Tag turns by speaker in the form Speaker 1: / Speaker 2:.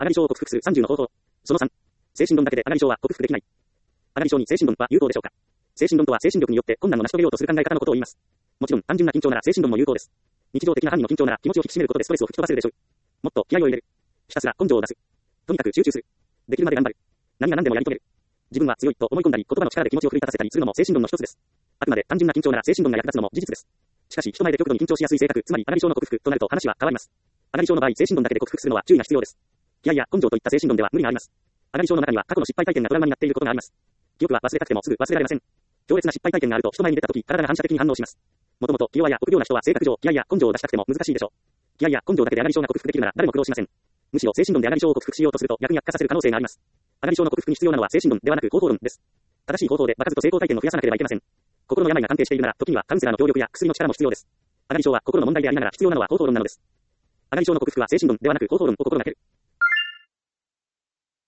Speaker 1: 上がり症を克服する30の方法。その3。精神論だけで上がり症は克服できない。上がり症に精神論は有効でしょうか。精神論とは精神力によって困難を成し遂げようとする考え方のことを言います。もちろん単純な緊張なら精神論も有効です。日常的な範囲の緊張なら気持ちを引き締めることでストレスを吹き飛ばせるでしょう。もっと気合を入れる。ひたすら根性を出す。とにかく集中する。できるまで頑張る。何が何でもやり遂げる。自分は強いと思い込んだり、言葉の力で気持ちを奮い立たせたりするのも精神論の一つです。あくまで単純な緊張なら精神論が役立つのも事実です。しかし人前で極度に緊張しやすい性格、つまり上がり症の克服となると話は変わります。上がり症の場合、精神論だけで克服するのは注意が必要です。気合や根性といった精神論では無理があります。上がり症の中には過去の失敗体験がトラウマになっていることがあります。記憶は忘れたくてもすぐ忘れられません。強烈な失敗体験があると人前に出た時、体が反射的に反応します。もともと気弱や臆病な人は性格上、気合や根性を出したくても難しいでしょう。気合や根性だけで上がり症が克服できるなら誰も苦労しません。むしろ精神論で上がり症を克服しようとすると逆に悪化させる可能性があります。上がり症の克服に必要なのは精神論ではなく方法論です。正しい方法で場数と成功体験を増やさなければいけません。心の病が関係しているなら時にはカウンセラーの協力や薬の力も必要です。上がり症は心の問題でありながら必要なのは方法論なのです。上がり症の克服は精神論ではなく方法論を心がける。